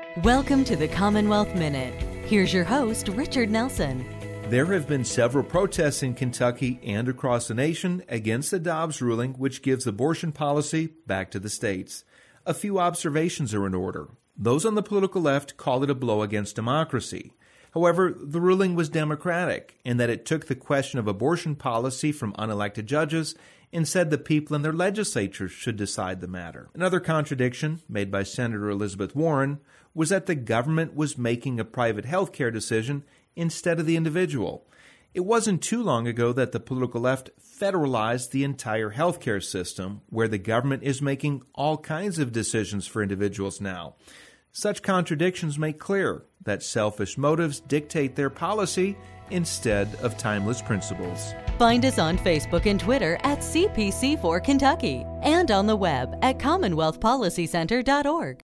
Welcome to the Commonwealth Minute. Here's your host, Richard Nelson. There have been several protests in Kentucky and across the nation against the Dobbs ruling, which gives abortion policy back to the states. A few observations are in order. Those on the political left call it a blow against democracy. However, the ruling was democratic in that it took the question of abortion policy from unelected judges and said the people in their legislatures should decide the matter. Another contradiction made by Senator Elizabeth Warren was that the government was making a private health care decision instead of the individual. It wasn't too long ago that the political left federalized the entire healthcare system, where the government is making all kinds of decisions for individuals now. Such contradictions make clear that selfish motives dictate their policy instead of timeless principles. Find us on Facebook and Twitter at CPC4 Kentucky and on the web at CommonwealthPolicyCenter.org.